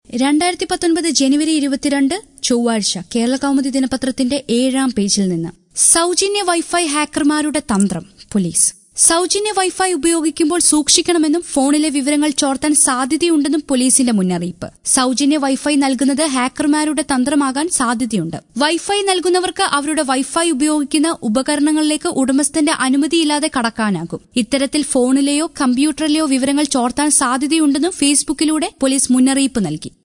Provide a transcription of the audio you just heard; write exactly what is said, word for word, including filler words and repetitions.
രണ്ടായിരത്തി പത്തൊൻപത് ജനുവരി ഇരുപത്തിരണ്ട് ചൊവ്വാഴ്ച കേരളകൗമുദി ദിനപത്രത്തിന്റെ ഏഴാം പേജിൽ നിന്ന് സൌജന്യ വൈഫൈ ഹാക്കർമാരുടെ തന്ത്രം പോലീസ്. സൌജന്യ വൈഫൈ ഉപയോഗിക്കുമ്പോൾ സൂക്ഷിക്കണമെന്നും ഫോണിലെ വിവരങ്ങൾ ചോർത്താൻ സാധ്യതയുണ്ടെന്നും പോലീസിന്റെ മുന്നറിയിപ്പ്. സൌജന്യ വൈഫൈ നൽകുന്നത് ഹാക്കർമാരുടെ തന്ത്രമാകാൻ സാധ്യതയുണ്ട്. വൈഫൈ നൽകുന്നവർക്ക് അവരുടെ വൈഫൈ ഉപയോഗിക്കുന്ന ഉപകരണങ്ങളിലേക്ക് ഉടമസ്ഥന്റെ അനുമതിയില്ലാതെ കടക്കാനാകും. ഇത്തരത്തിൽ ഫോണിലെയോ കമ്പ്യൂട്ടറിലെയോ വിവരങ്ങൾ ചോർത്താൻ സാധ്യതയുണ്ടെന്നും ഫേസ്ബുക്കിലൂടെ പോലീസ് മുന്നറിയിപ്പ് നൽകി.